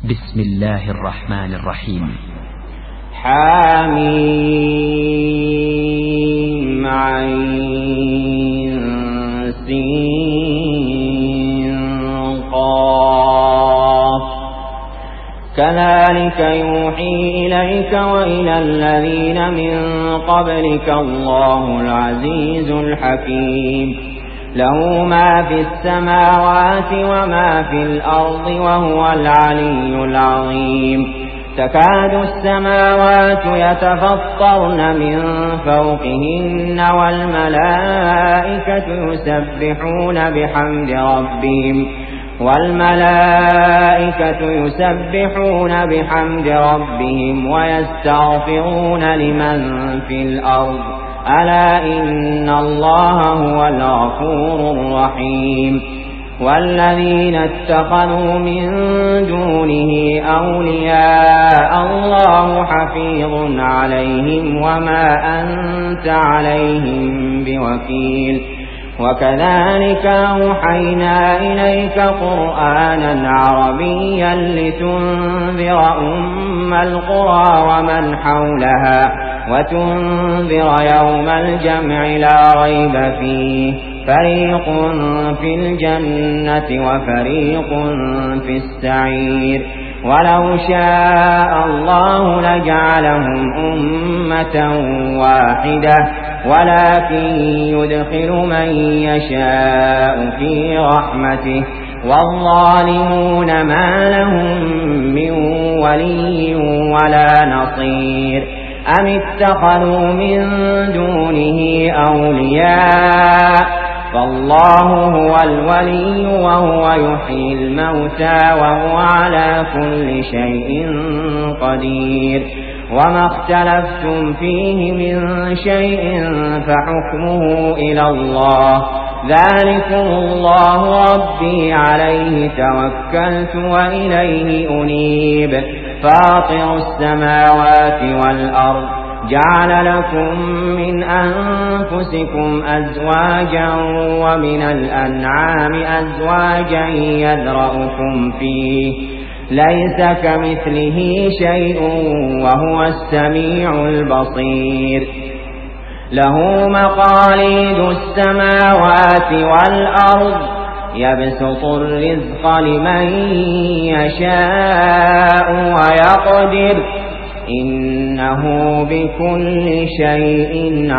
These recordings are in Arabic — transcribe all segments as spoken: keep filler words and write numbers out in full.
بسم الله الرحمن الرحيم. حميم عين سين قاف كذلك يوحي إليك وإلى الذين من قبلك الله العزيز الحكيم له ما في السماوات وما في الأرض وهو العلي العظيم تكاد السماوات يتفطرن من فوقهن والملائكة يسبحون بحمد ربهم والملائكة يسبحون بحمد ربهم ويستغفرون لمن في الأرض ألا إن الله هو الغفور الرحيم والذين اتخذوا من دونه أولياء الله حفيظ عليهم وما أنت عليهم بوكيل وكذلك أوحينا إليك قرآنا عربيا لتنذر أم القرى ومن حولها وتنذر يوم الجمع لا ريب فيه فريق في الجنة وفريق في السعير ولو شاء الله لجعلهم أمة واحدة ولكن يدخل من يشاء في رحمته والظالمون ما لهم من ولي ولا نصير أم اتخذوا من دونه أولياء فالله هو الولي وهو يحيي الموتى وهو على كل شيء قدير وما اختلفتم فيه من شيء فحكمه إلى الله ذلكم الله ربي عليه توكلت وإليه أنيب فاطر السماوات والأرض جعل لكم من أنفسكم أزواجا ومن الأنعام أزواجا يذرأكم فيه ليس كمثله شيء وهو السميع البصير له مقاليد السماوات والأرض يبسط الرزق لمن يشاء ويقدر إنه بكل شيء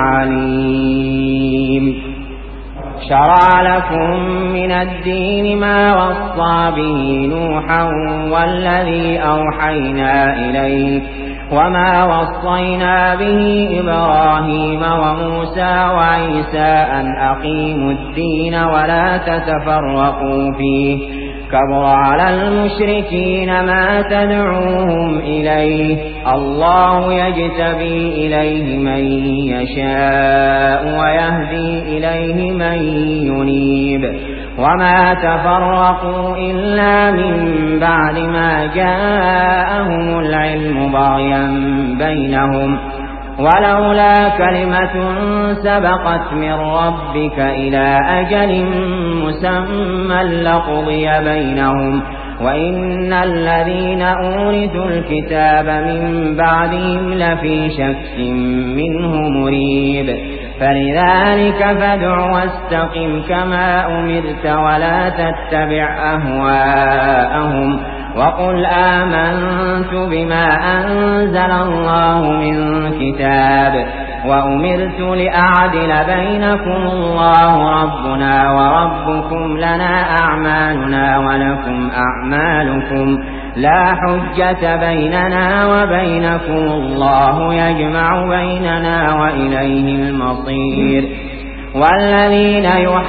عليم شرع لكم من الدين ما وصى به نوحا والذي أوحينا إليك وما وصينا به إبراهيم وموسى وعيسى أن أقيموا الدين ولا تتفرقوا فيه كبر على المشركين ما تدعوهم إليه الله يجتبي إليه من يشاء ويهدي إليه من ينيب وما تفرقوا إلا من بعد ما جاءهم العلم بغيا بينهم ولولا كلمة سبقت من ربك إلى أجل مسمى لقضي بينهم وإن الذين أورثوا الكتاب من بعدهم لفي شك منه مريب فلذلك فادع واستقم كما أمرت ولا تتبع أهواءهم وقل آمنت بما أنزل الله من كتاب وأمرت لأعدل بينكم الله ربنا وربكم لنا أعمالنا ولكم أعمالكم لا حجة بيننا وبينكم الله يجمع بيننا وإليه المصير والذين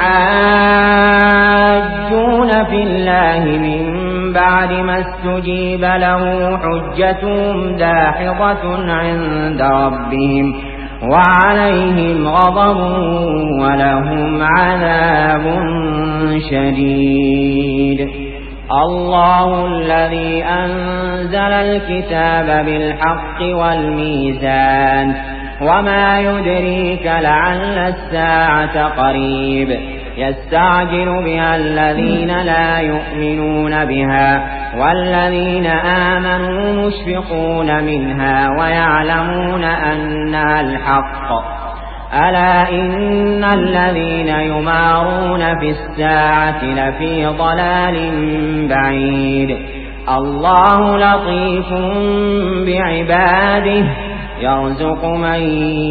يحاجون في الله من بعد ما استجيب له حجتهم داحضة عند ربهم وعليهم غضب ولهم عذاب شديد الله الذي أنزل الكتاب بالحق والميزان وما يدريك لعل الساعة قريب يستعجل بها الذين لا يؤمنون بها والذين آمنوا مشفقون منها ويعلمون أنها الحق ألا إن الذين يمارون في الساعة لفي ضلال بعيد الله لطيف بعباده يرزق من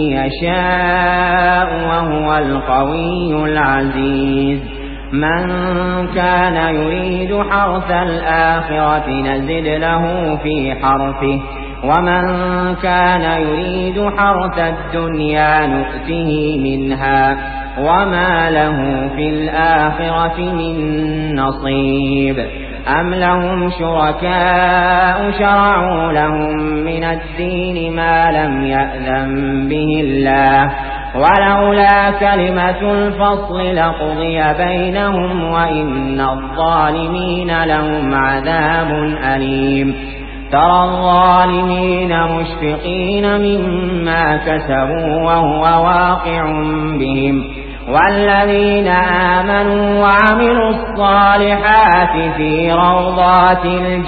يشاء وهو القوي العزيز من كان يريد حرث الآخرة نزد له في حرثه ومن كان يريد حرث الدنيا نؤته منها وما له في الآخرة من نصيب أم لهم شركاء شرعوا لهم من الدين ما لم يأذن به الله ولولا كلمة الفصل لقضي بينهم وإن الظالمين لهم عذاب أليم ترى الظالمين مشفقين مما كسبوا وهو واقع بهم والذين آمنوا وعملوا الصالحات في روضات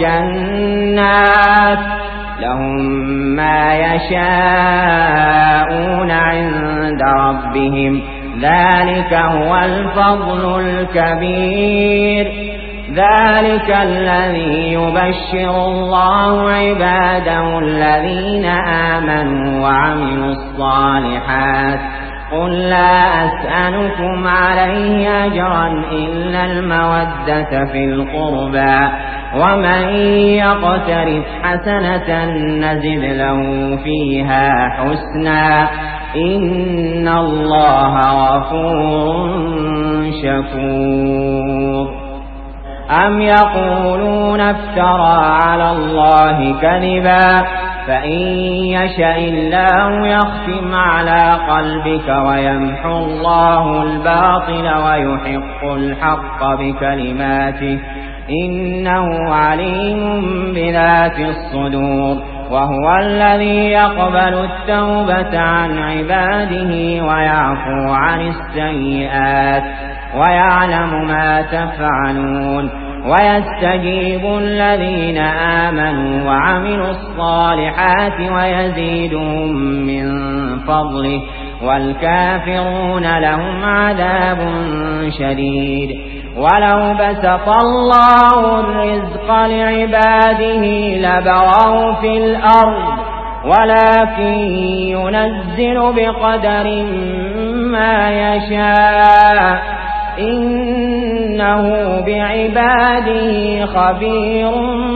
الجنات لهم ما يشاءون عند ربهم ذلك هو الفضل الكبير ذلك الذي يبشر الله عباده الذين آمنوا وعملوا الصالحات قل لا أسألكم عليه أجرا إلا المودة في القربى ومن يقترف حسنة نزد له فيها حسنا إن الله غفور شكور أم يقولون افترى على الله كذبا فإن يشأ الله يختم على قلبك ويمحو الله الباطل ويحق الحق بكلماته إنه عليم بذات الصدور وهو الذي يقبل التوبة عن عباده ويعفو عن السيئات ويعلم ما تفعلون ويستجيب الذين آمنوا وعملوا الصالحات ويزيدهم من فضله والكافرون لهم عذاب شديد ولو بسط الله الرزق لعباده لبغوا في الأرض ولكن ينزل بقدر ما يشاء إنه بعباده خبير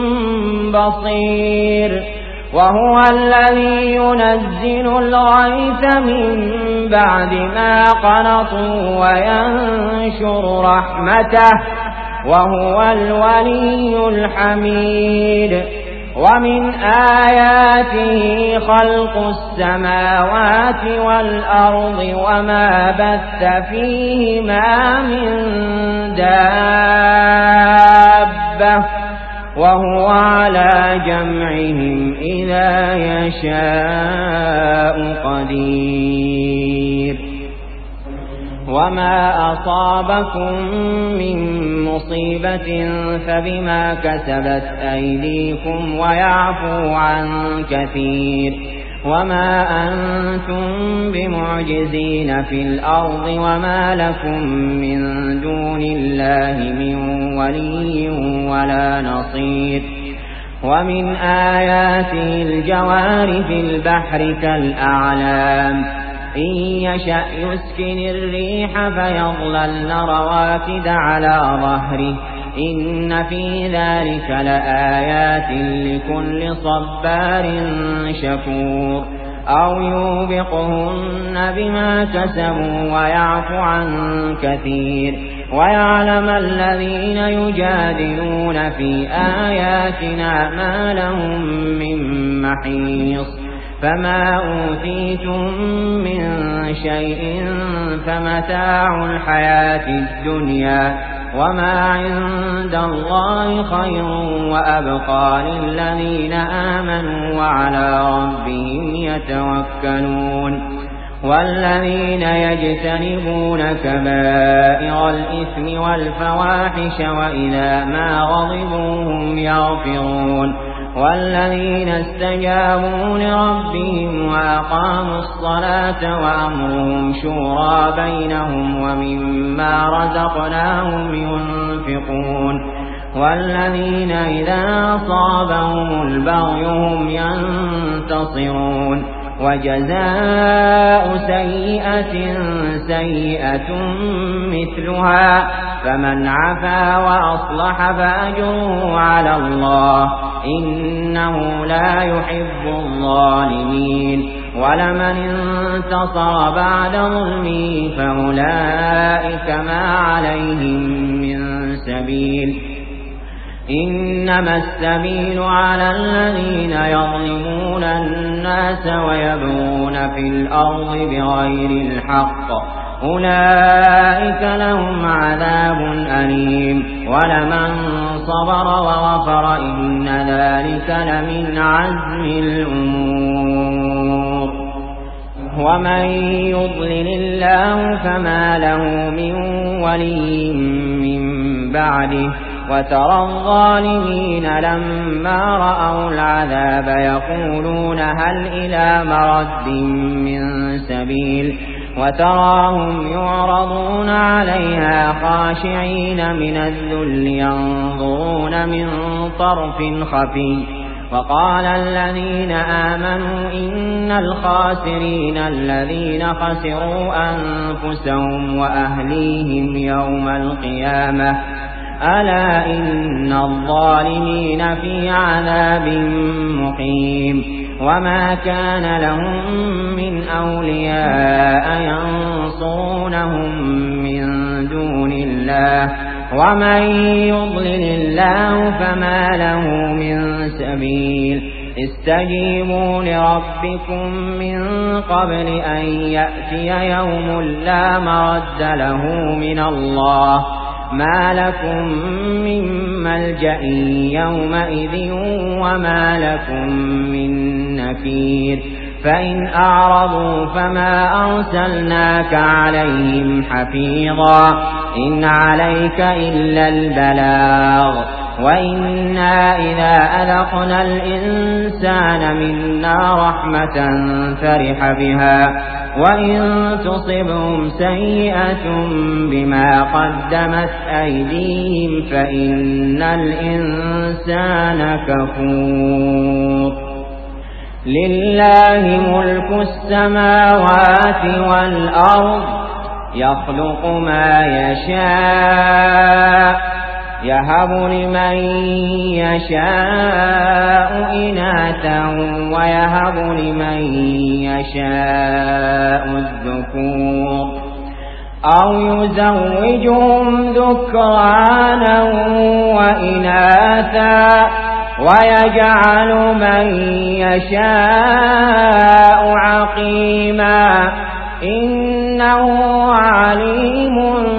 بصير وهو الذي ينزل الغيث من بعد ما قنطوا وينشر رحمته وهو الولي الحميد ومن آياته خلق السماوات والأرض وما بث فيهما من دابة وهو على جمعهم إذا يشاء قدير وما أصابكم من مصيبة فبما كسبت أيديكم ويعفو عن كثير وما أنتم بمعجزين في الأرض وما لكم من دون الله من ولي ولا نصير ومن آياته الجوار في البحر كالأعلام إن يشأ يسكن الريح فيظللن رواكد على ظهره إن في ذلك لآيات لكل صبار شكور أو يوبقهن بما كسبوا ويعفو عن كثير ويعلم الذين يجادلون في آياتنا ما لهم من محيص فما أوتيتم من شيء فمتاع الحياة الدنيا وما عند الله خير وأبقى للذين آمنوا وعلى ربهم يتوكلون والذين يجتنبون كبائر الإثم والفواحش وإذا ما غضبوا هم يغفرون والذين استجابوا لربهم وأقاموا الصلاة وأمرهم شورى بينهم ومما رزقناهم ينفقون والذين إذا أصابهم البغي هم ينتصرون وجزاء سيئة سيئة مثلها فمن عفا وأصلح فأجره على الله إنه لا يحب الظالمين ولمن انتصر بعد ظلمه فأولئك ما عليهم من سبيل إنما السبيل على الذين يظلمون الناس ويبغون في الأرض بغير الحق أولئك لهم عذاب أليم ولمن صبر وغفر إن ذلك لمن عزم الأمور ومن يضلل الله فما له من ولي من بعده وترى الظالمين لما رأوا العذاب يقولون هل إلى مرد من سبيل وتراهم يعرضون عليها خاشعين من الذل ينظرون من طرف خفي وقال الذين آمنوا إن الخاسرين الذين خسروا أنفسهم وأهليهم يوم القيامة ألا إن الظالمين في عذاب مقيم وما كان لهم من أولياء ينصرونهم من دون الله ومن يضلل الله فما له من سبيل استجيبوا لربكم من قبل أن يأتي يوم لا مرد له من الله ما لكم من ملجأ يومئذ وما لكم من نكير فإن أعرضوا فما أرسلناك عليهم حفيظا إن عليك إلا البلاغ وإنا إذا أذقنا الإنسان منا رحمة فرح بها وإن تصبهم سيئة بما قدمت أيديهم فإن الإنسان كفور لله ملك السماوات والأرض يخلق ما يشاء يهب لمن يشاء إناثا ويهب لمن يشاء الذكور أو يزوجهم ذكرانا وإناثا ويجعل من يشاء عقيما إنه عليم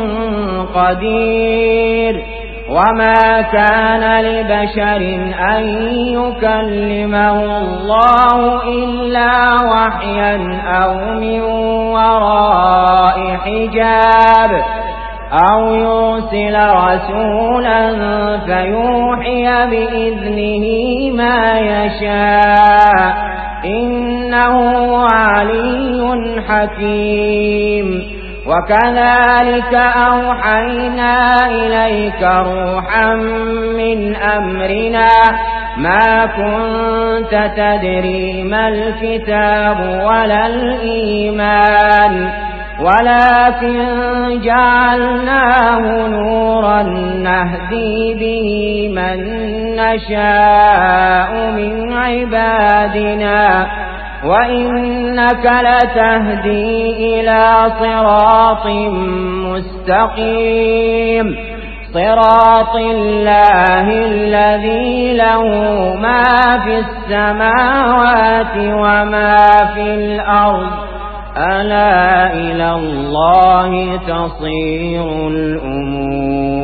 قدير وما كان لبشر أن يكلمه الله إلا وحيا أو من وراء حجاب أو يرسل رسولا فيوحي بإذنه ما يشاء إنه علي حكيم وكذلك أوحينا إليك روحا من أمرنا ما كنت تدري ما الكتاب ولا الإيمان ولكن جعلناه نورا نهدي به من نشاء من عبادنا وإنك لتهدي إلى صراط مستقيم صراط الله الذي له ما في السماوات وما في الأرض ألا إلى الله تصير الأمور